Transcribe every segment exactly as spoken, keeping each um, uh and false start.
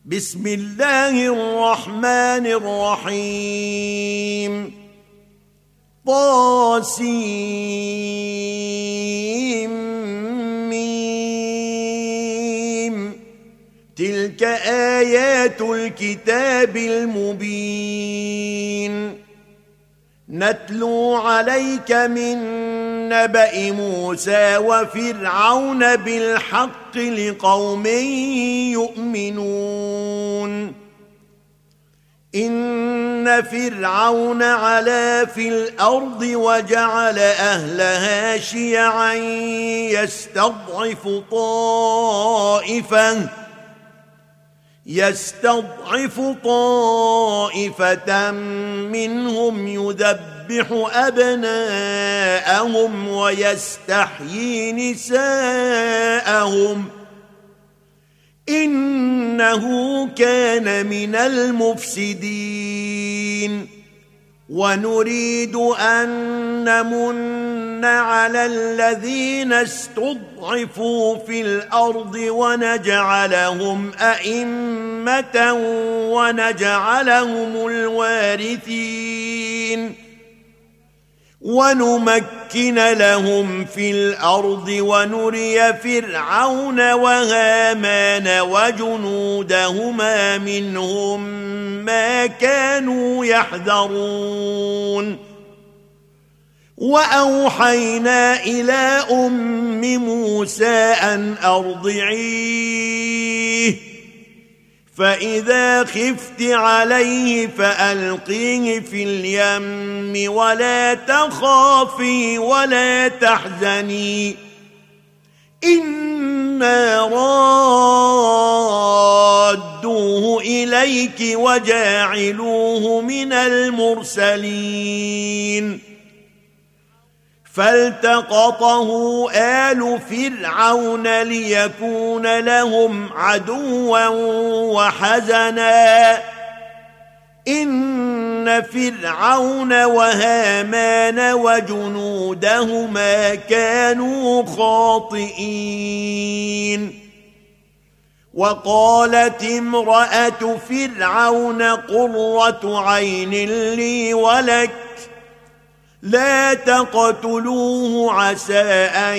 بسم الله الرحمن الرحيم. طاسيم. تلك آيات الكتاب المبين. نتلو عليك من نبأ موسى وفرعون بالحق لقوم يؤمنون. إن فرعون علا في الأرض وجعل أهلها شيعا يستضعف طائفة يستضعف طائفة منهم يذبح أبناءهم ويستحيي نساءهم إنه كان من المفسدين. ونريد أن نمن على الذين استضعفوا في الأرض ونجعلهم أئمة ونجعلهم الوارثين ونمكن لهم في الأرض ونري فرعون وهامان وجنودهما منهم ما كانوا يحذرون. وأوحينا إلى أم موسى أن أرضعيه فإذا خفت عليه فألقيه في اليم ولا تخافي ولا تحزني إنا رادوه إليك وجاعلوه من المرسلين. فالتقطه آل فرعون ليكون لهم عدوا وحزنا إن فرعون وهامان وجنودهما كانوا خاطئين. وقالت امرأة فرعون قرة عين لي ولك لا تقتلوه عسى أن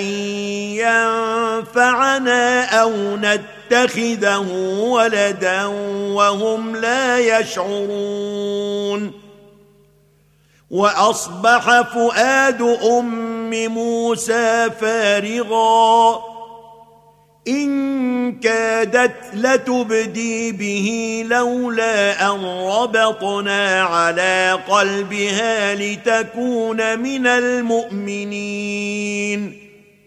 ينفعنا أو نتخذه ولدا وهم لا يشعرون. وأصبح فؤاد أم موسى فارغا إن كادت لتبدي به لولا أن ربطنا على قلبها لتكون من المؤمنين.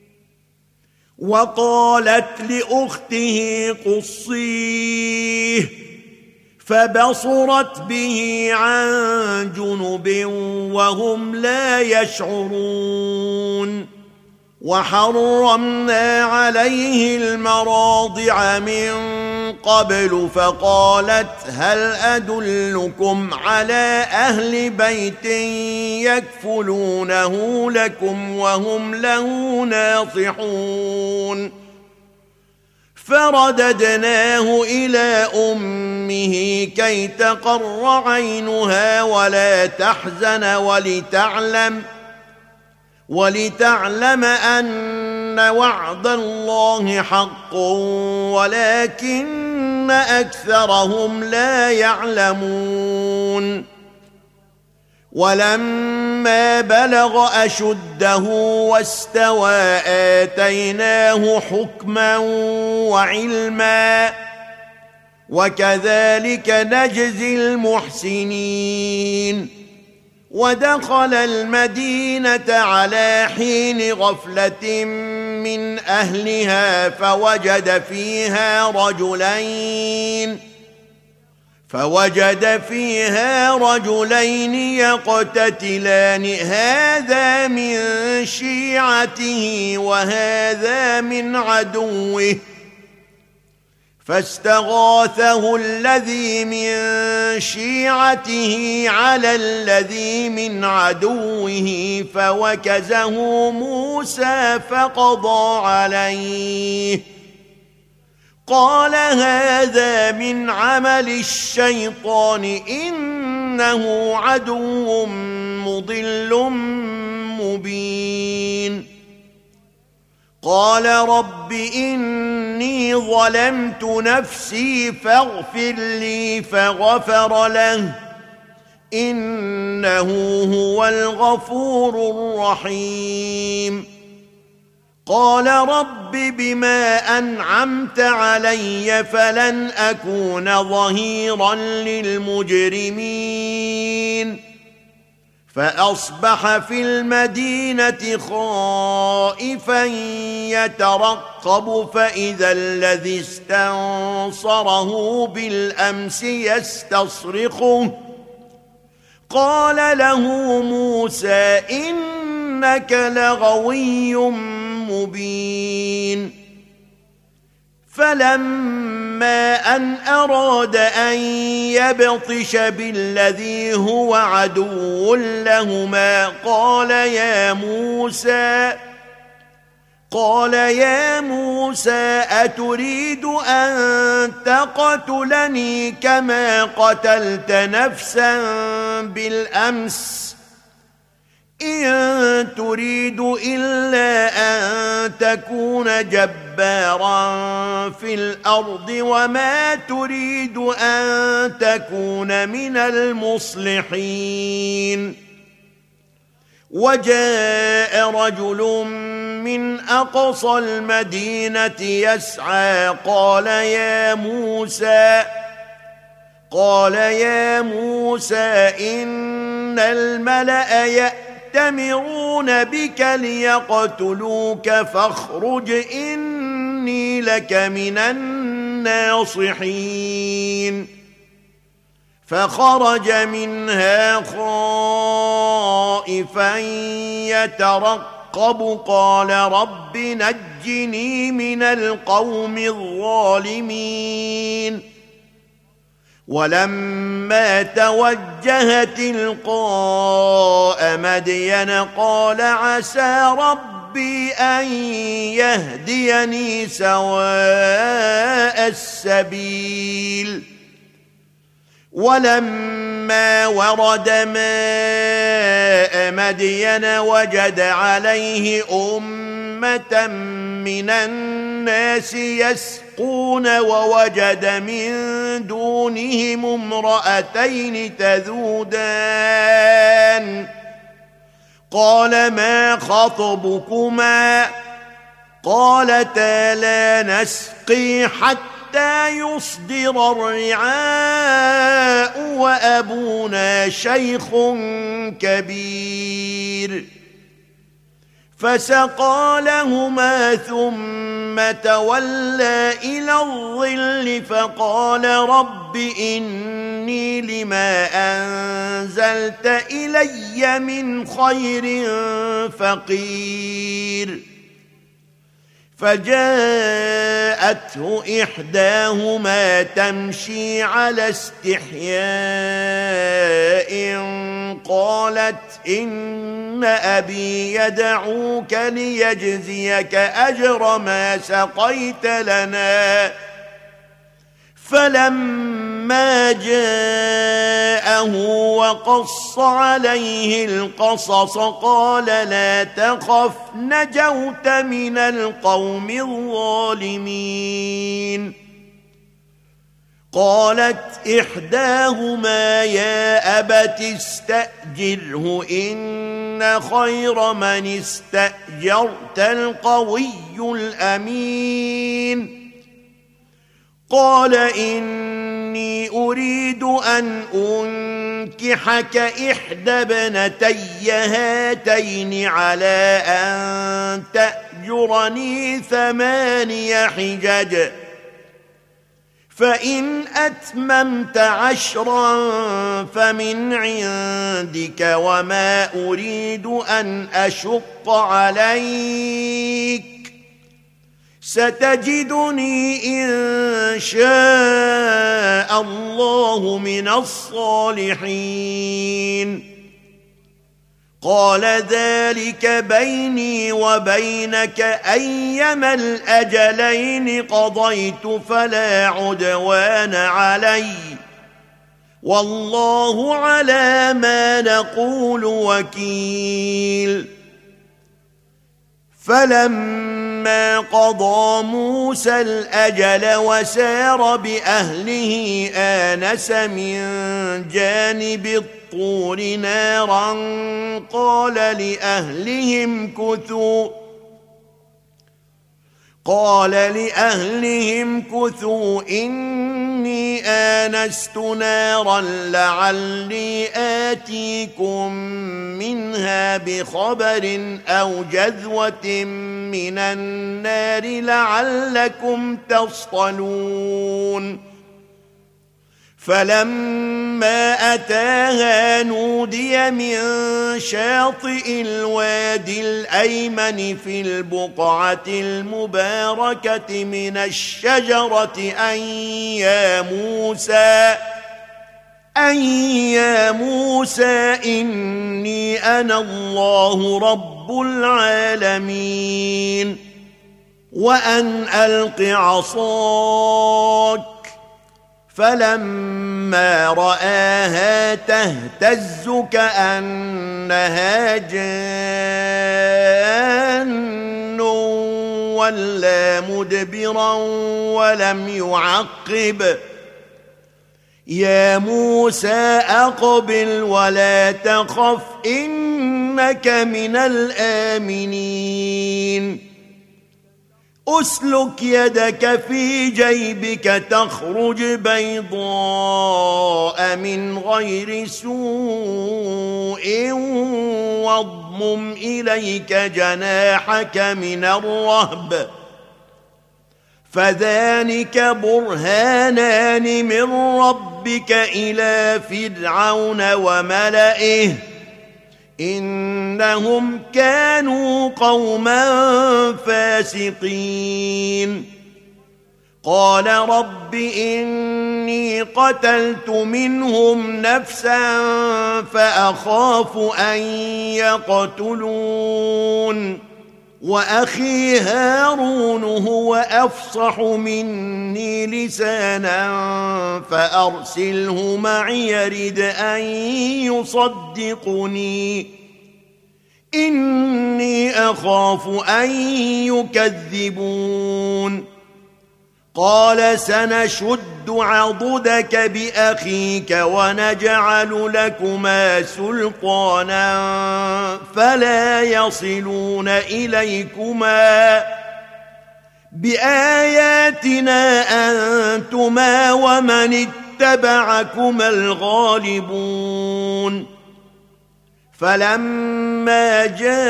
وقالت لأخته قصيه فبصرت به عن جنب وهم لا يشعرون. وحرمنا عليه المراضع من قبل فقالت هل أدلكم على أهل بيت يكفلونه لكم وهم له ناصحون. فرددناه إلى أمه كي تقر عينها ولا تحزن ولتعلم ولتعلم أن وعد الله حق ولكن أكثرهم لا يعلمون. ولما بلغ أشده واستوى آتيناه حكما وعلما وكذلك نجزي المحسنين. ودخل المدينة على حين غفلة من أهلها فوجد فيها رجلين فوجد فيها رجلين يقتتلان هذا من شيعته وهذا من عدوه فاستغاثه الذي من شيعته على الذي من عدوه فوكزه موسى فقضى عليه قال هذا من عمل الشيطان إنه عدو مضل مبين قال رب إني ظلمت نفسي فاغفر لي فغفر له إنه هو الغفور الرحيم قال رب بما أنعمت علي فلن أكون ظهيرا للمجرمين فأصبح في المدينة خائفا يترقب فإذا الذي استنصره بالأمس يستصرخه قال له موسى إنك لغوي مبين فلما أن أراد أن يبطش بالذي هو عدو لهما قال يا موسى قال يا موسى أتريد أن تقتلني كما قتلت نفسا بالأمس إن تريد إلا أن تكون جبارا في الأرض وما تريد أن تكون من المصلحين وجاء رجل من أقصى المدينة يسعى قال يا موسى قال يا موسى إن الملأ يأتمرون بك ليقتلوك فاخرج إني لك من الناصحين فخرج منها خائفا يترقب قال رب نجني من القوم الظالمين ولما توجه تلقاء مدين قال عسى ربي أن يهديني سواء السبيل ولما ورد ماء مدين وجد عليه أمة من الناس يسقون ووجد من دونهم امرأتين تذودان قال ما خطبكما قالتا لا نسقي حتى يصدر الرعاء وأبونا شيخ كبير فسقى لهما ثم تولى إلى الظل فقال رب إني لما أنزلت إلي من خير فقير فجاءته إحداهما تمشي على استحياء قالت إن أبي يدعوك ليجزيك أجر ما سقيت لنا فلما جاءه وقص عليه القصص قال لا تخف نجوت من القوم الظالمين قالت إحداهما يا أبت استأجره إن خير من استأجرت القوي الأمين قال إني أريد أن أنكحك إحدى ابنتي هاتين على أن تأجرني ثماني حجج فإن أتممت عشرا فمن عندك وما أريد أن أشق عليك ستجدني إن شاء الله من الصالحين قال ذلك بيني وبينك أيما الأجلين قضيت فلا عدوان علي والله على ما نقول وكيل. فلما قضى موسى الأجل وسار بأهله آنس من جانب الطور نارا قال لأهلهم كثوا قال لأهلهم كثوا إني آنست نارا لعلي آتيكم منها بخبر أو جذوة من النار لعلكم تصطلون. فلما أتاها نودي من شاطئ الوادي الأيمن في البقعة المباركة من الشجرة أن يا موسى أن يا موسى إني أنا الله رب العالمين وأن ألق عصاك. فلما رآها تهتز كأنها جان ولا مدبرا ولم يعقب يا موسى أقبل ولا تخف إنك من الآمنين. أسلك يدك في جيبك تخرج بيضاء من غير سوء واضمم إليك جناحك من الرهب فذلك برهانان من ربك إلى فرعون وملئه إنهم كانوا قوما فاسقين. قال رب إني قتلت منهم نفسا فأخاف أن يقتلون وأخي هارون هو أفصح مني لسانا فأرسله معي يرد أن يصدقني إني أخاف أن يكذبون. قال سنشد عضدك بأخيك ونجعل لكما سلطانا فلا يصلون إليكما بآياتنا أنتما ومن اتبعكما الغالبون. فلما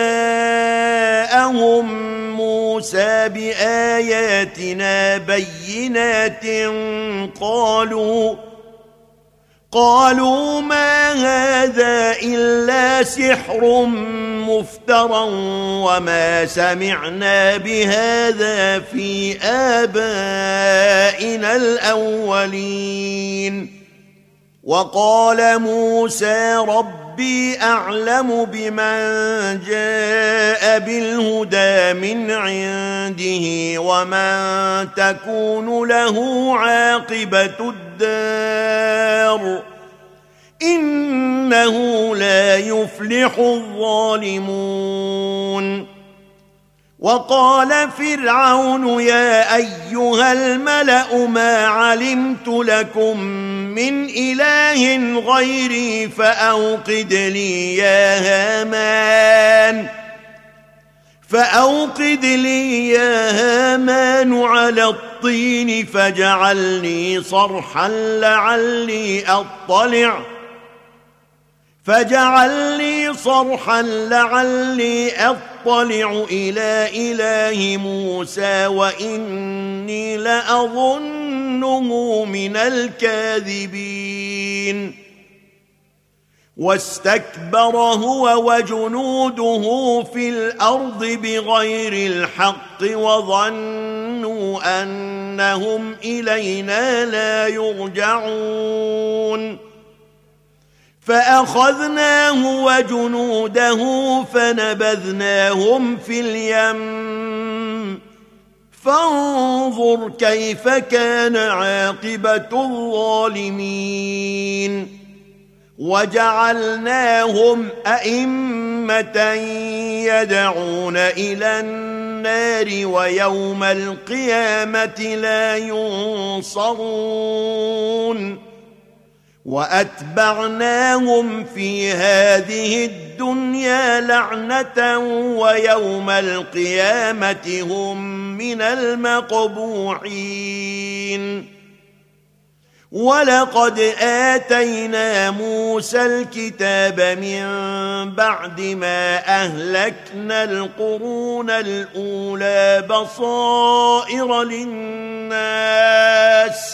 جاءهم موسى بآياتنا بينات قالوا قالوا ما هذا إلا سحر مفترى وما سمعنا بهذا في آبائنا الأولين. وقال موسى ربي أعلم بمن جاء بالهدى من عنده ومن تكون له عاقبة الدار إنه لا يفلح الظالمون. وقال فرعون يا أيها الملأ ما علمت لكم من إله غيري فأوقد لي يا هامان فأوقد لي يا هامان على الطين فاجعلني صرحا لعلي أطلع فاجعلني صرحا لعلي أطلع إلى إله موسى وإني لأظنه من الكاذبين. واستكبر هو وجنوده في الأرض بغير الحق وظنوا أنهم إلينا لا يرجعون. فأخذناه وجنوده فنبذناهم في اليم فانظر كيف كان عاقبة الظالمين وجعلناهم أئمة يدعون إلى النار ويوم القيامة لا ينصرون وأتبعناهم في هذه الدنيا لعنة ويوم القيامة هم من المقبوحين ولقد آتينا موسى الكتاب من بعد ما أهلكنا القرون الأولى بصائر للناس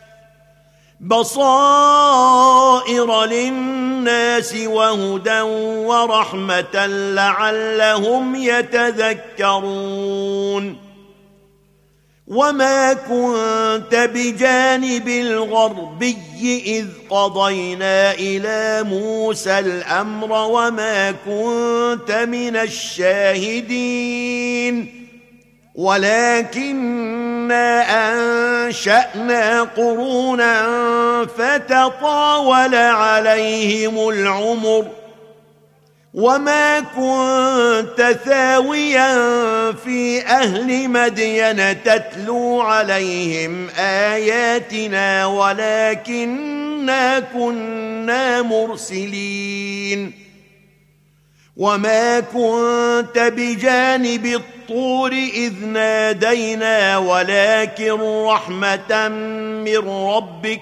بصائر للناس وهدى ورحمة لعلهم يتذكرون وما كنت بجانب الغربي إذ قضينا إلى موسى الأمر وما كنت من الشاهدين ولكننا أنشأنا قرونا فتطاول عليهم العمر وما كنت ثاويا في أهل مدين تتلو عليهم آياتنا ولكننا كنا مرسلين وما كنت بجانب الطور إذ نادينا ولكن رحمة من ربك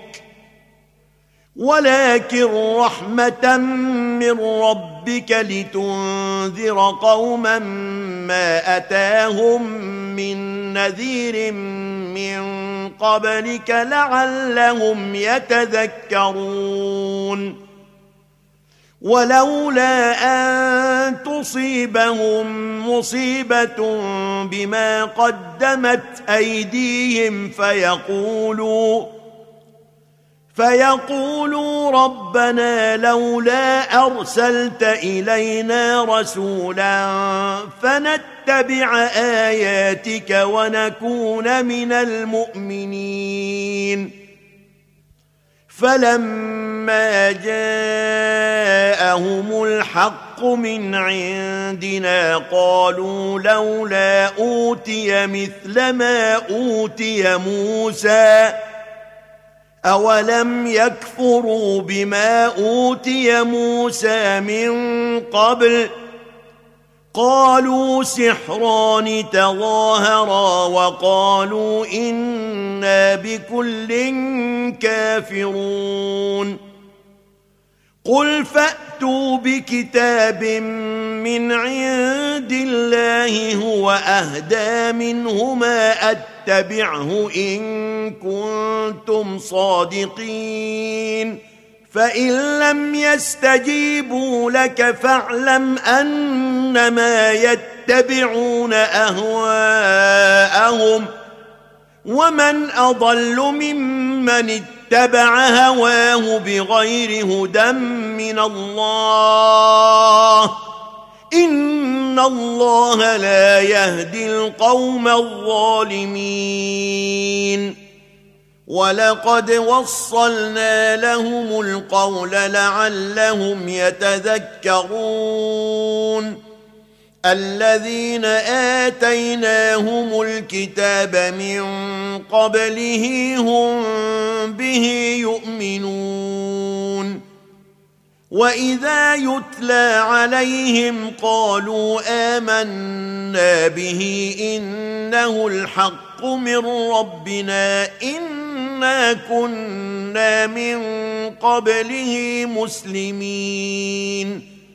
ولكن رحمة من ربك لتنذر قوما ما أتاهم من نذير من قبلك لعلهم يتذكرون ولولا أن تصيبهم مصيبة بما قدمت أيديهم فيقولوا فيقولوا ربنا لولا أرسلت إلينا رسولا فنتبع آياتك ونكون من المؤمنين فلما جاءهم الحق من عندنا قالوا لولا أوتي مثل ما أوتي موسى أولم يكفروا بما أوتي موسى من قبل قالوا سحران تظاهرا وقالوا إنا بكل كافرون قل فأتوا بكتاب من عند الله هو أهدى منهما أتبعه إن كنتم صادقين فإن لم يستجيبوا لك فاعلم أنما يتبعون أهواءهم ومن أضل ممن اتبع هواه بغير هدى من الله إن الله لا يهدي القوم الظالمين ولقد وصلنا لهم القول لعلهم يتذكرون الذين آتيناهم الكتاب من قبله هم به يؤمنون وإذا يتلى عليهم قالوا آمنا به إنه الحق من ربنا إنا كنا من قبله مسلمين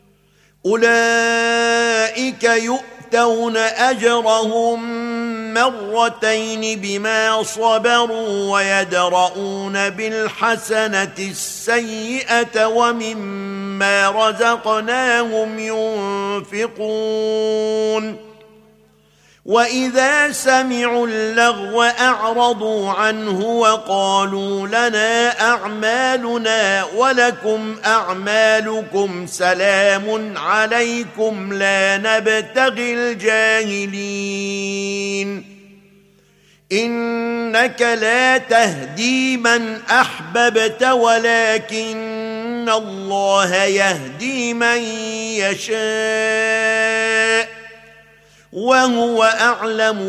أولئك يؤتون أجرهم مرتين بما صبروا ويدرؤون بالحسنة السيئة ومما رزقناهم ينفقون وإذا سمعوا اللغو أعرضوا عنه وقالوا لنا أعمالنا ولكم أعمالكم سلام عليكم لا نبتغي الجاهلين إنك لا تهدي من أحببت ولكن الله يهدي من يشاء وهو أعلم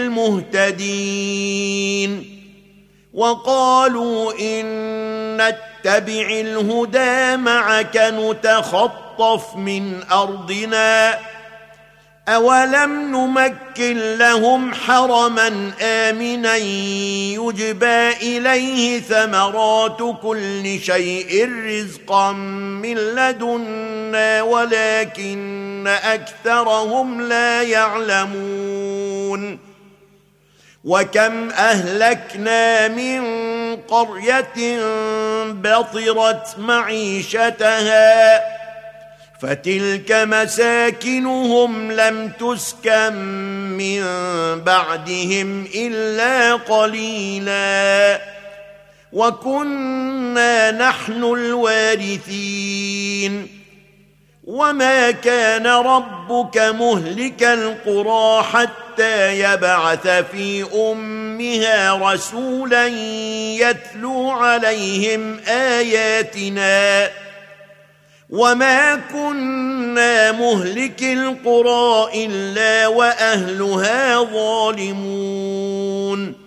بالمهتدين وقالوا إن نتبع الهدى معك نتخطف من أرضنا أولم نمكن لهم حرما آمنا يجبى إليه ثمرات كل شيء رزقا من لدنا ولكن أكثرهم لا يعلمون وكم أهلكنا من قرية بطرت معيشتها فتلك مساكنهم لم تسكن من بعدهم إلا قليلا وكنا نحن الوارثين وما كان ربك مهلك القرى حتى يبعث في أمها رسولا يتلو عليهم آياتنا وما كنا مهلك القرى إلا وأهلها ظالمون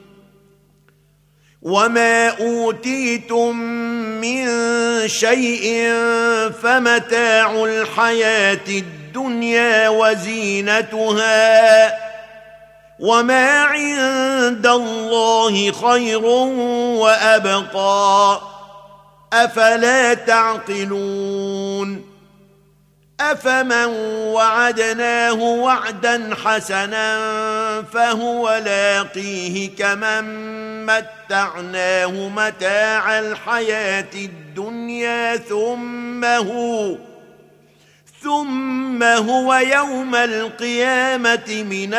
وما أوتيتم من شيء فمتاع الحياة الدنيا وزينتها وما عند الله خير وأبقى أفلا تعقلون أفمن وعدناه وعدا حسنا فهو لاقيه كمن متعناه متاع الحياة الدنيا ثم هو ثم هو يوم القيامة من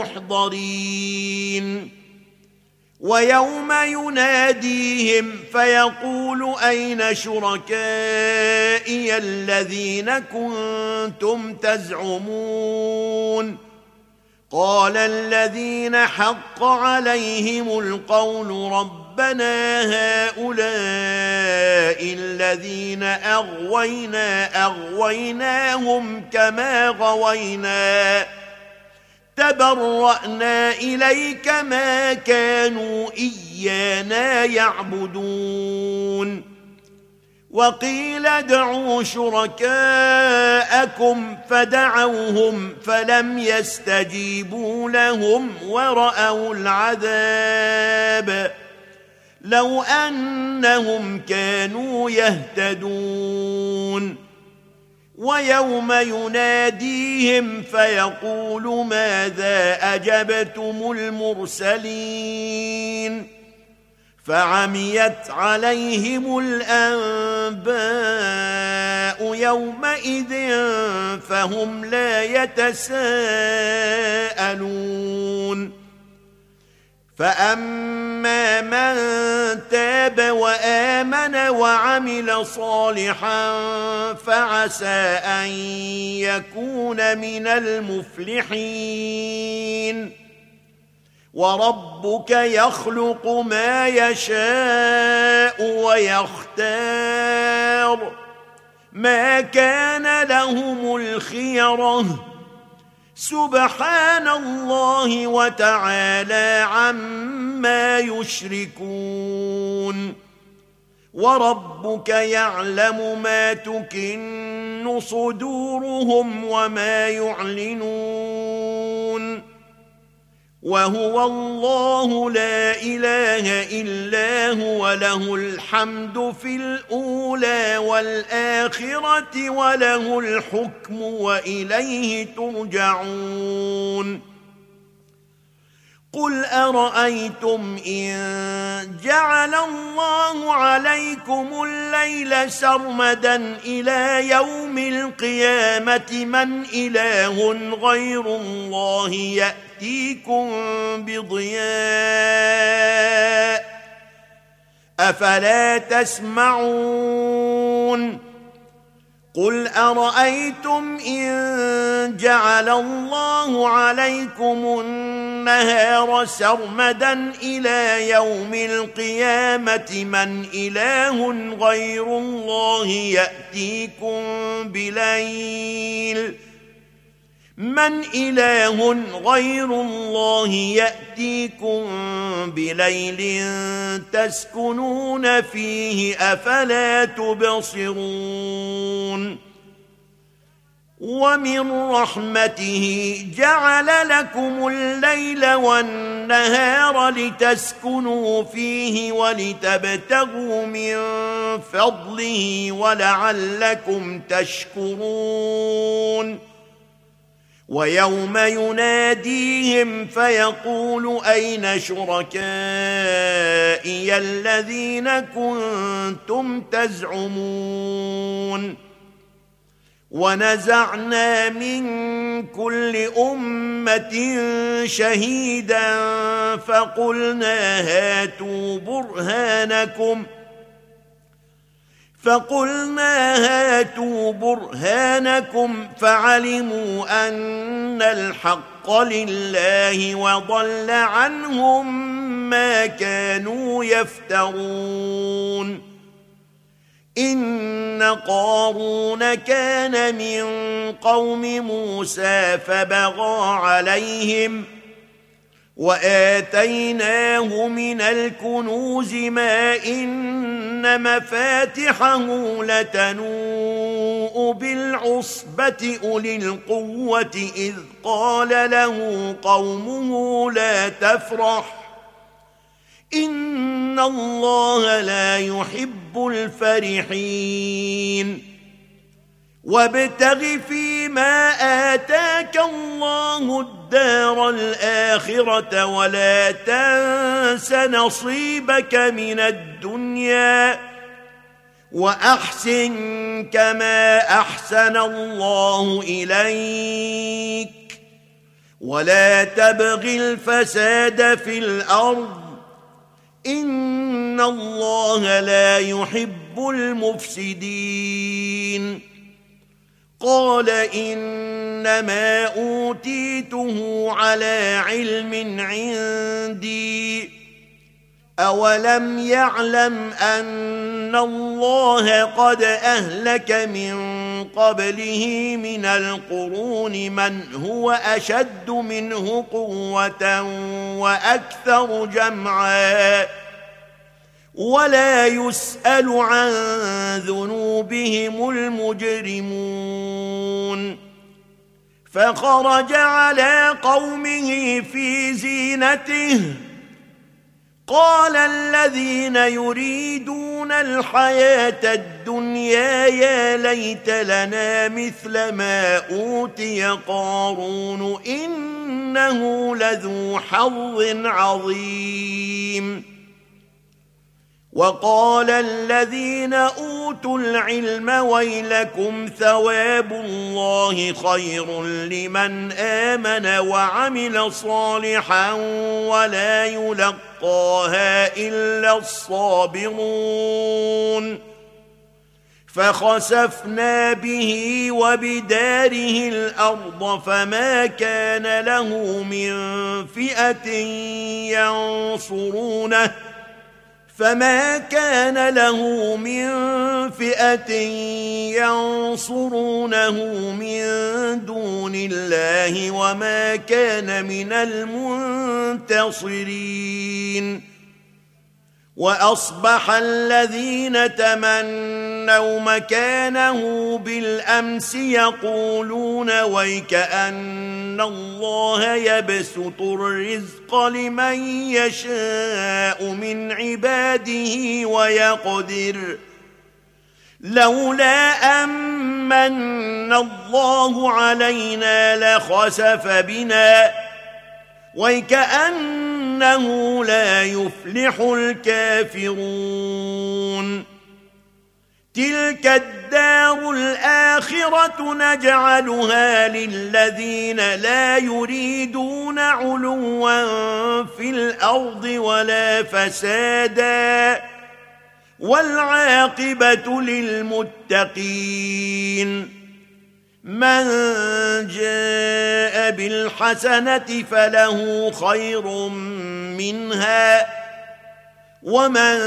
المحضرين ويوم يناديهم فيقول أين شركائي الذين كنتم تزعمون قال الذين حق عليهم القول ربنا هؤلاء الذين أغوينا أغويناهم كما غوينا تبرأنا إليك ما كانوا إيانا يعبدون وقيل ادعوا شركاءكم فدعوهم فلم يستجيبوا لهم ورأوا العذاب لو أنهم كانوا يهتدون ويوم يناديهم فيقول ماذا أجبتم المرسلين فعميت عليهم الأنباء يومئذ فهم لا يتساءلون فأما من تاب وآمن وعمل صالحا فعسى أن يكون من المفلحين وربك يخلق ما يشاء ويختار ما كان لهم الخيرة سبحان الله وتعالى عما يشركون وربك يعلم ما تكن صدورهم وما يعلنون وهو الله لا إله إلا هو له الحمد في الأولى والآخرة وله الحكم وإليه ترجعون قل أرأيتم إن جعل الله عليكم الليل سرمدا إلى يوم القيامة من إله غير الله يأتي يأتيكم بضياء أفلا تسمعون قل أرأيتم إن جعل الله عليكم النهار سرمدا إلى يوم القيامة من إله غير الله يأتيكم بليل من إله غير الله يأتيكم بليل تسكنون فيه أفلا تبصرون ومن رحمته جعل لكم الليل والنهار لتسكنوا فيه ولتبتغوا من فضله ولعلكم تشكرون ويوم يناديهم فيقول أين شركائي الذين كنتم تزعمون ونزعنا من كل أمة شهيدا فقلنا هاتوا برهانكم فقلنا هاتوا برهانكم فعلموا أن الحق لله وضل عنهم ما كانوا يفترون إن قارون كان من قوم موسى فبغى عليهم وآتيناه من الكنوز ما إن مفاتحه لتنوء بالعصبة أولي القوة إذ قال له قومه لا تفرح إن الله لا يحب الفرحين وابتغ فيما آتاك الله الدار الآخرة ولا تنس نصيبك من الدنيا وأحسن كما أحسن الله إليك ولا تبغ الفساد في الأرض إن الله لا يحب المفسدين قال إنما أوتيته على علم عندي أولم يعلم أن الله قد أهلك من قبله من القرون من هو أشد منه قوة وأكثر جمعا ولا يسأل عن ذنوبهم المجرمون فخرج على قومه في زينته قال الذين يريدون الحياة الدنيا يا ليت لنا مثل ما أوتي قارون إنه لذو حظ عظيم وقال الذين أوتوا العلم ويلكم ثواب الله خير لمن آمن وعمل صالحا ولا يلقاها إلا الصابرون فخسفنا به وبداره الأرض فما كان له من فئة ينصرونه فما كان له من فئة ينصرونه من دون الله وما كان من المنتصرين وأصبح الذين تمنوا مكانه بالأمس يقولون ويكأن الله يبسط الرزق لمن يشاء من عباده ويقدر لولا أمن الله علينا لخسف بنا ويكأنه لا يفلح الكافرون تلك الدار الآخرة والآخرة نجعلها للذين لا يريدون علوا في الأرض ولا فسادا والعاقبة للمتقين. من جاء بالحسنة فله خير منها ومن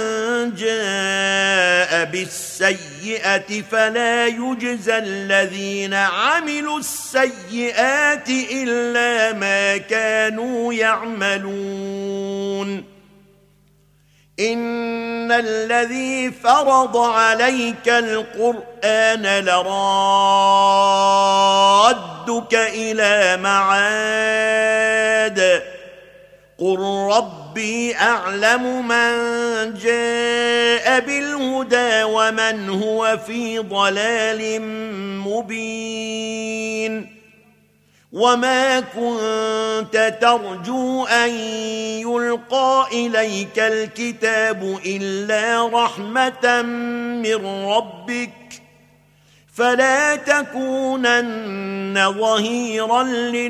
جاء بالسيئة فلا يجزى الذين عملوا السيئات إلا ما كانوا يعملون. إن الذي فرض عليك القرآن لرادك إلى معاد قل ربي أعلم من جاء بالهدى ومن هو في ضلال مبين. وما كنت ترجو أن يلقى إليك الكتاب إلا رحمة من ربك فلا تكونن ظهيرا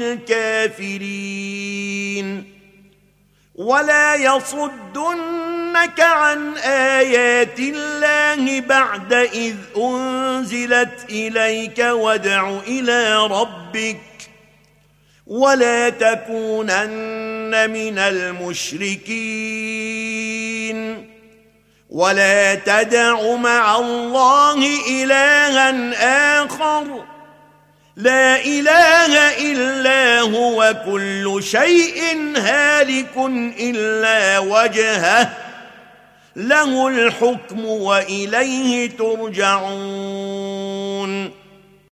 للكافرين. ولا يصدنك عن آيات الله بعد إذ أنزلت إليك وادع إلى ربك ولا تكونن من المشركين. ولا تدع مع الله إلها آخر لا إله إلا هو كل شيء هالك إلا وجهه له الحكم وإليه ترجعون.